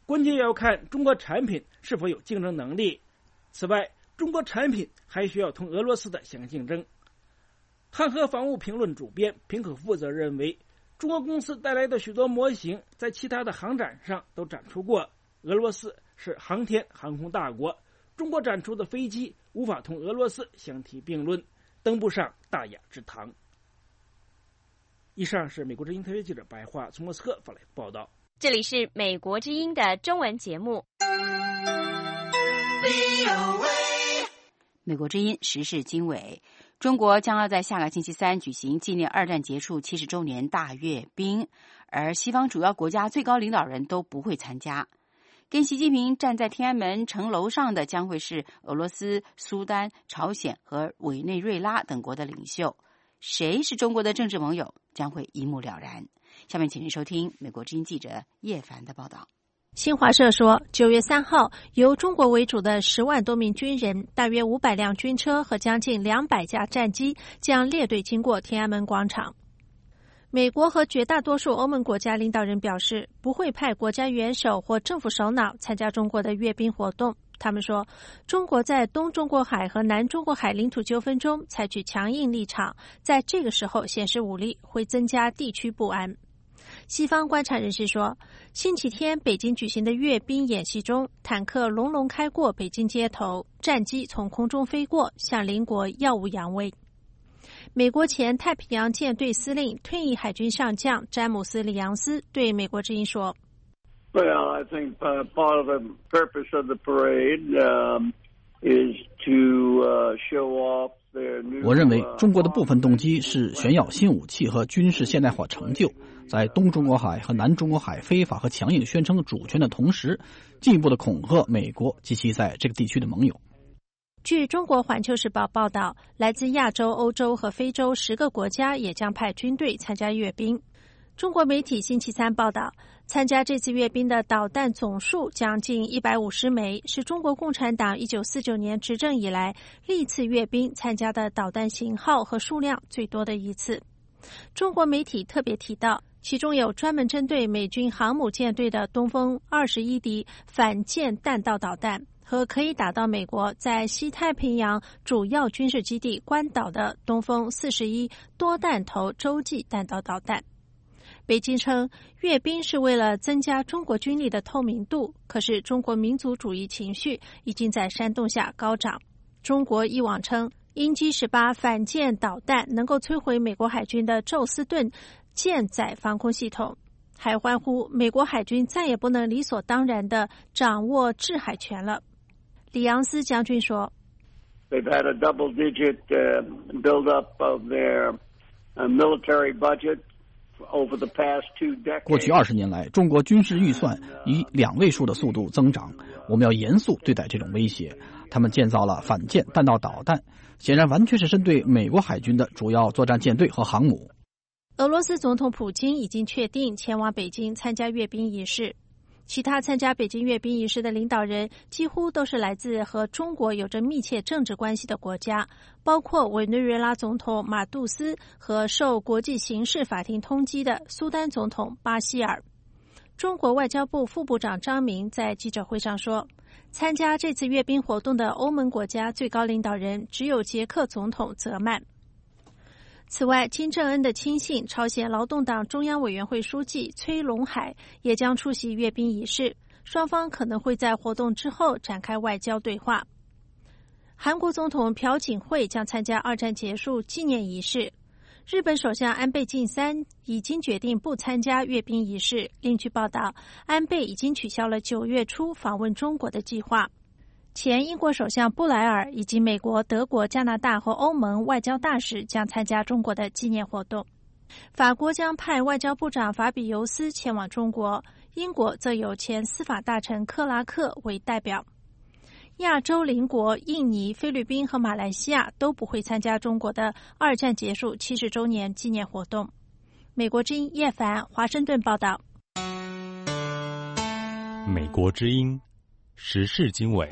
关键要看中国产品是否有竞争能力。此外，中国产品还需要同俄罗斯的相竞争。汉和防务评论主编平可夫则认为，中国公司带来的许多模型在其他的航展上都展出过。俄罗斯是航天航空大国，中国展出的飞机无法同俄罗斯相提并论，登不上大雅之堂。以上是美国之音特约记者白桦从莫斯科发来的报道。 这里是美国之音的中文节目。 美国之音时事经纬，中国将要在下个星期三举行纪念二战结束七十周年大阅兵，而西方主要国家最高领导人都不会参加。跟习近平站在天安门城楼上的将会是俄罗斯、苏丹、朝鲜和委内瑞拉等国的领袖。谁是中国的政治盟友，将会一目了然。下面请您收听美国之音记者叶凡的报道。 新华社说，九月三号，由中国为主的十万多名军人、大约五百辆军车和将近两百架战机将列队经过天安门广场。美国和绝大多数欧盟国家领导人表示，不会派国家元首或政府首脑参加中国的阅兵活动。他们说，中国在东中国海和南中国海领土纠纷中采取强硬立场，在这个时候显示武力会增加地区不安。西方观察人士说，星期天北京举行的阅兵演习中，坦克隆隆开过北京街头，战机从空中飞过，向邻国耀武扬威。美国前太平洋舰队司令、退役海军上将詹姆斯·里昂斯对美国之音说 ：“Well, I think uh, part of the purpose of the parade um, is to uh, show off their new.” 我认为中国的部分动机是炫耀新武器和军事现代化成就，在东中国海和南中国海非法和强硬宣称主权的同时，进一步的恐吓美国及其在这个地区的盟友。 据中国环球时报报道，来自亚洲、欧洲和非洲十个国家也将派军队参加阅兵。中国媒体星期三报道，参加这次阅兵的导弹总数将近一百五十枚，是中国共产党一九四九年执政以来历次阅兵参加的导弹型号和数量最多的一次。中国媒体特别提到，其中有专门针对美军航母舰队的东风二十一 D 反舰弹道导弹和可以打到美国在西太平洋主要军事基地关岛的东风四十一多弹头洲际弹道导弹。北京称，阅兵是为了增加中国军力的透明度，可是中国民族主义情绪已经在煽动下高涨。中国以往称，鹰击十八反舰导弹能够摧毁美国海军的宙斯盾舰载防空系统，还欢呼美国海军再也不能理所当然地掌握制海权了。里昂斯将军说 They've had a double-digit uh, build-up of their uh, military budget over the past two decades. 过去二十年来，中国军事预算以两位数的速度增长。我们要严肃对待这种威胁。他们建造了反舰弹道导弹，显然完全是针对美国海军的主要作战舰队和航母。 俄罗斯总统普京已经确定前往北京参加阅兵仪式。其他参加北京阅兵仪式的领导人几乎都是来自和中国有着密切政治关系的国家，包括委内瑞拉总统马杜斯和受国际刑事法庭通缉的苏丹总统巴希尔。中国外交部副部长张明在记者会上说，参加这次阅兵活动的欧盟国家最高领导人只有捷克总统泽曼。此外，金正恩的亲信朝鲜劳动党中央委员会书记崔龙海也将出席阅兵仪式，双方可能会在活动之后展开外交对话。韩国总统朴槿惠将参加二战结束纪念仪式。日本首相安倍晋三已经决定不参加阅兵仪式。另据报道，安倍已经取消了九月初访问中国的计划。前英国首相布莱尔以及美国、德国、加拿大和欧盟外交大使将参加中国的纪念活动。法国将派外交部长法比尤斯前往中国，英国则有前司法大臣克拉克为代表。亚洲邻国印尼、菲律宾和马来西亚都不会参加中国的二战结束七十周年纪念活动。美国之音叶凡华盛顿报道。 美国之音时事经纬。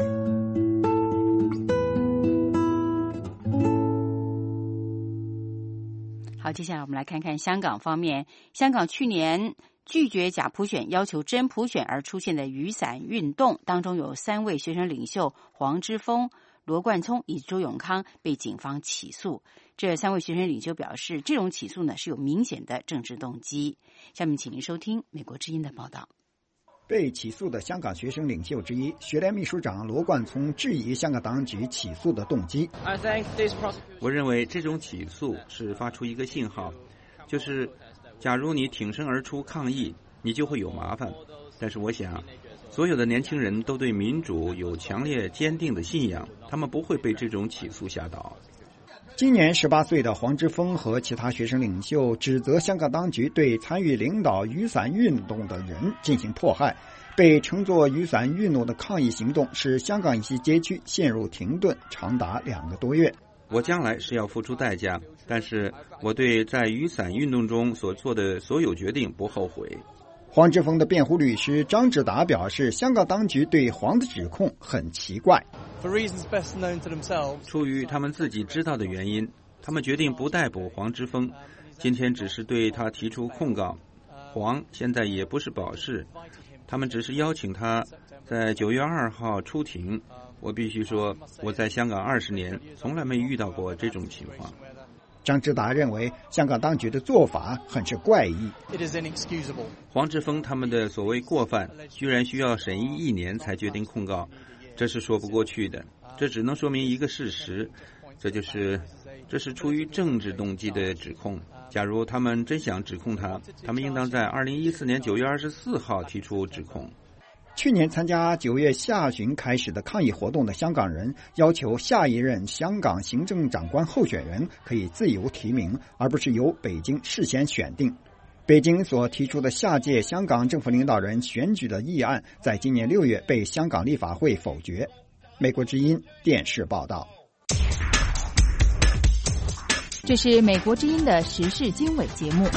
好，接下来我们来看看香港方面。香港去年拒绝假普选、要求真普选而出现的雨伞运动当中，有三位学生领袖黄之锋、罗冠聪以及周永康被警方起诉。这三位学生领袖表示，这种起诉呢是有明显的政治动机。下面请您收听美国之音的报道。 被起诉的香港学生领袖之一、学联秘书长罗冠聪质疑香港当局起诉的动机。 我认为这种起诉是发出一个信号，就是假如你挺身而出抗议，你就会有麻烦。但是我想，所有的年轻人都对民主有强烈坚定的信仰，他们不会被这种起诉吓倒。 今年十八岁的黄之锋和其他学生领袖指责香港当局对参与领导雨伞运动的人进行迫害，被称作雨伞运动的抗议行动使香港一些街区陷入停顿长达两个多月。 我将来是要付出代价，但是我对在雨伞运动中所做的所有决定不后悔。 黄之锋的辩护律师张志达表示，香港当局对黄的指控很奇怪。 出于他们自己知道的原因，他们决定不逮捕黄之锋，今天只是对他提出控告。黄现在也不是保释，他们只是邀请他在九月二号出庭。我必须说，我在香港二十年，从来没遇到过这种情况。 张志达认为，香港当局的做法很是怪异。 黄之锋他们的所谓过犯，居然需要审议一年才决定控告，这是说不过去的。这只能说明一个事实，这就是这是出于政治动机的指控。假如他们真想指控他，他们应当在二零一四年九月二十四号提出指控。 去年参加九月下旬开始的抗议活动的香港人要求下一任香港行政长官候选人可以自由提名，而不是由北京事先选定。北京所提出的下届香港政府领导人选举的议案，在今年六月被香港立法会否决。美国之音电视报道。 这是美国之音的时事经纬节目。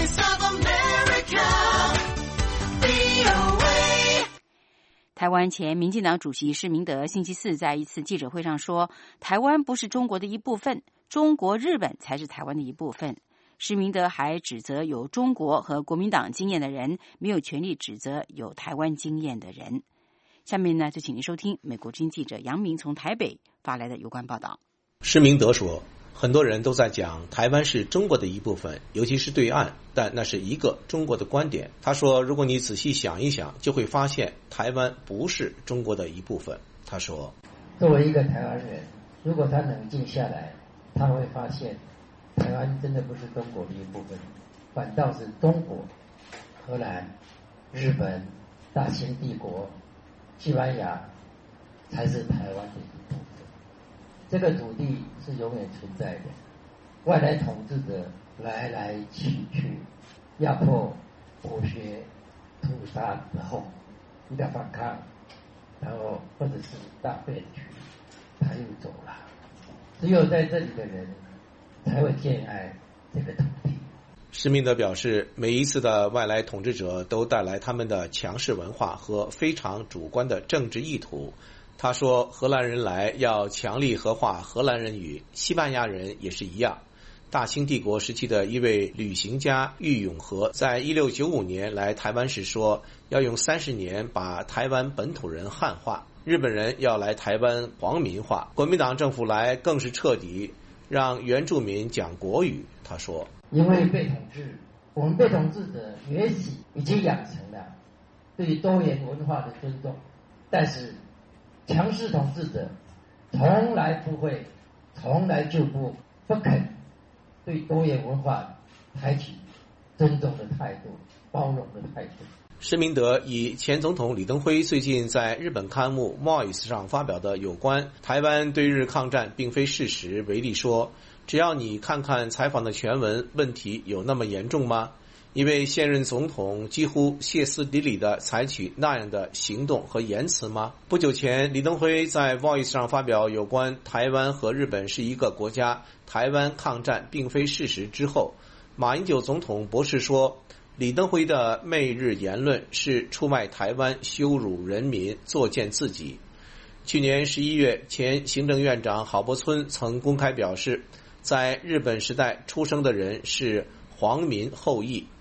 台湾前民进党主席施明德星期四在一次记者会上说，台湾不是中国的一部分，中国、日本才是台湾的一部分。施明德还指责有中国和国民党经验的人没有权利指责有台湾经验的人。下面呢，就请您收听美国之音记者杨明从台北发来的有关报道。 施明德说，很多人都在讲台湾是中国的一部分，尤其是对岸，但那是一个中国的观点。他说，如果你仔细想一想，就会发现台湾不是中国的一部分。他说， 作为一个台湾人，如果他冷静下来，他会发现台湾真的不是中国的一部分，反倒是中国、荷兰、日本、大清帝国、西班牙才是台湾的一部分。这个土地是永远存在的，外来统治者来来去去，压迫、剥削、屠杀之后，一个反抗，然后或者是大变局，他又走了。只有在这里的人才会敬爱这个土地。 施明德表示，每一次的外来统治者都带来他们的强势文化和非常主观的政治意图。他说，荷兰人来要强力合化荷兰人语，西班牙人也是一样。大清帝国时期的一位旅行家郁永和在一六九五年来台湾时说，要用三十年把台湾本土人汉化。日本人要来台湾皇民化，国民党政府来更是彻底让原住民讲国语。他说， 因为被统治，我们被统治者学习已经养成了对多元文化的尊重，但是强势统治者从来不会，从来就不不肯对多元文化采取尊重的态度、包容的态度。 施明德以前总统李登辉最近在日本刊物《Voice》上发表的有关台湾对日抗战并非事实为例说，只要你看看采访的全文，问题有那么严重吗？一位现任总统几乎歇斯底里地采取那样的行动和言辞吗？不久前，李登辉在 Voice 上发表有关台湾和日本是一个国家，台湾抗战并非事实之后，马英九总统驳斥说，李登辉的媚日言论是出卖台湾、羞辱人民、作践自己。去年十一月，前行政院长郝柏村曾公开表示，在日本时代出生的人是皇民后裔。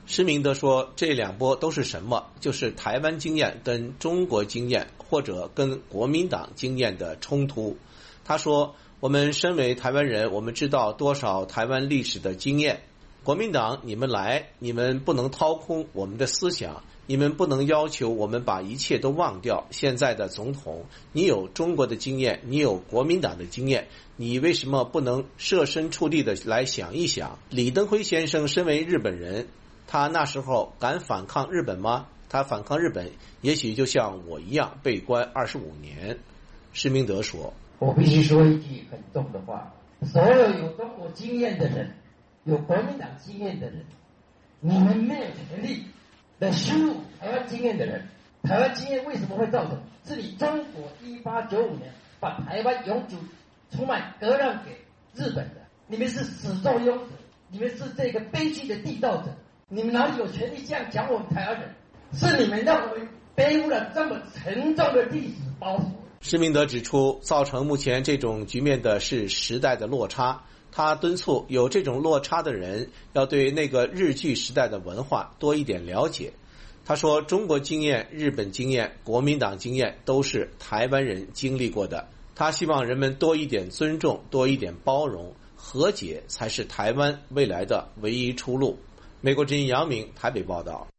施明德说，这两波都是什么？就是台湾经验跟中国经验，或者跟国民党经验的冲突。他说，我们身为台湾人，我们知道多少台湾历史的经验。国民党，你们来，你们不能掏空我们的思想，你们不能要求我们把一切都忘掉。现在的总统，你有中国的经验，你有国民党的经验，你为什么不能设身处地的来想一想？李登辉先生身为日本人，他那时候敢反抗日本吗？他反抗日本，也许就像我一样被关二十五年。施明德说， 我必须说一句很重的话，所有有中国经验的人，有国民党经验的人，你们没有权利来羞辱台湾经验的人。台湾经验为什么会造成？是你中国一八九五年把台湾永久出卖割让给日本的，你们是始作俑者，你们是这个悲剧的缔造者，你们哪里有权利这样讲我们台湾人？是你们让我们背负了这么沉重的历史包袱。 施明德指出，造成目前这种局面的是时代的落差。他敦促有这种落差的人要对那个日据时代的文化多一点了解。他说，中国经验、日本经验、国民党经验都是台湾人经历过的。他希望人们多一点尊重，多一点包容，和解才是台湾未来的唯一出路。美国之音杨明台北报道。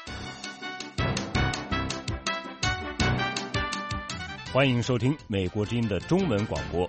欢迎收听美国之音的中文广播。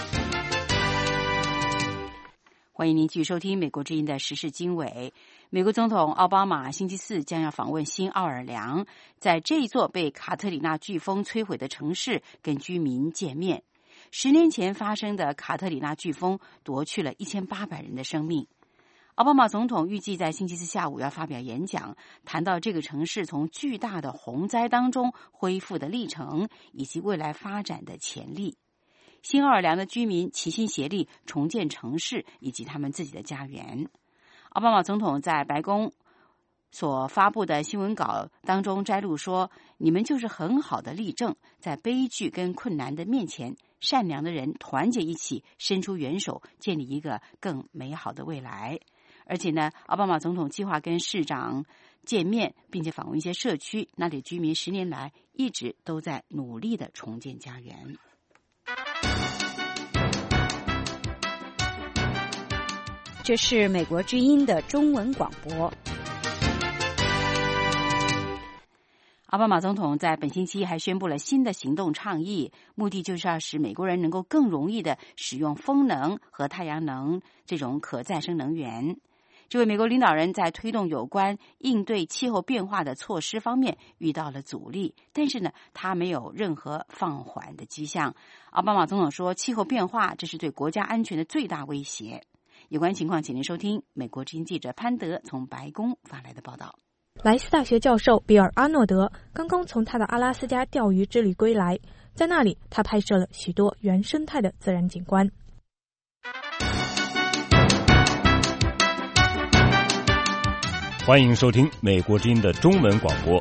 欢迎您继续收听美国之音的时事经纬。美国总统奥巴马星期四将要访问新奥尔良，在这一座被卡特里娜飓风摧毁的城市跟居民见面。十年前发生的卡特里娜飓风夺去了一千八百人的生命。奥巴马总统预计在星期四下午要发表演讲，谈到这个城市从巨大的洪灾当中恢复的历程，以及未来发展的潜力。新奥尔良的居民齐心协力重建城市以及他们自己的家园。奥巴马总统在白宫所发布的新闻稿当中摘录说，你们就是很好的例证，在悲剧跟困难的面前，善良的人团结一起，伸出援手，建立一个更美好的未来。而且呢，奥巴马总统计划跟市长见面，并且访问一些社区，那里居民十年来一直都在努力的重建家园。 这是美国之音的中文广播。 奥巴马总统在本星期还宣布了新的行动倡议，目的就是要使美国人能够更容易的使用风能和太阳能这种可再生能源。这位美国领导人在推动有关应对气候变化的措施方面遇到了阻力，但是呢，他没有任何放缓的迹象。奥巴马总统说，气候变化这是对国家安全的最大威胁。有关情况，请您收听美国之音记者潘德从白宫发来的报道。 莱斯大学教授比尔·阿诺德刚刚从他的阿拉斯加钓鱼之旅归来，在那里他拍摄了许多原生态的自然景观。 欢迎收听美国之音的中文广播。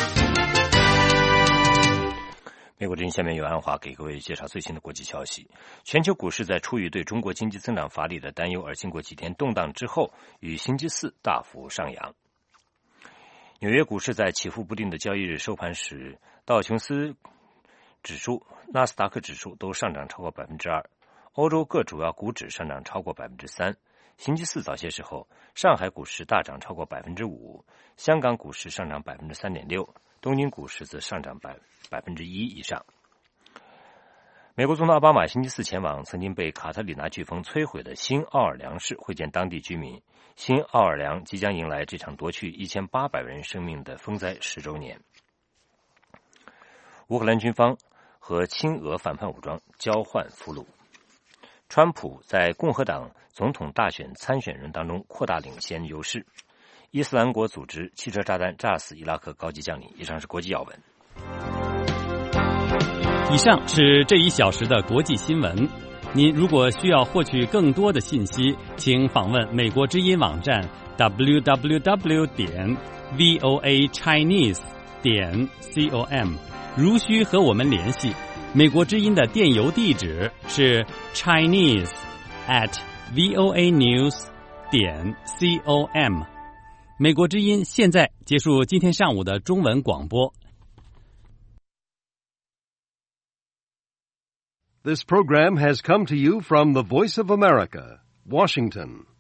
美国之音下面由安华给各位介绍最新的国际消息。全球股市在出于对中国经济增长乏力的担忧而经过几天动荡之后，于星期四大幅上扬。纽约股市在起伏不定的交易日收盘时，道琼斯指数、纳斯达克指数都上涨超过百分之二，欧洲各主要股指上涨超过百分之三。星期四早些时候，上海股市大涨超过百分之五，香港股市上涨百分之三点六，东京股市则上涨百百分之一以上。美国总统奥巴马星期四前往曾经被卡特里娜飓风摧毁的新奥尔良市会见当地居民。新奥尔良即将迎来这场夺去一千八百人生命的风灾十周年。乌克兰军方和亲俄反叛武装交换俘虏。川普在共和党总统大选参选人当中扩大领先优势。伊斯兰国组织汽车炸弹炸死伊拉克高级将领。以上是国际要闻。 以上是这一小时的国际新闻。您如果需要获取更多的信息，请访问美国之音网站 double-u double-u double-u 点 voa chinese 点 com。如需和我们联系，美国之音的电邮地址是 chinese at voa news 点 com。 美国之音现在结束今天上午的中文广播。 This program has come to you from the Voice of America, Washington.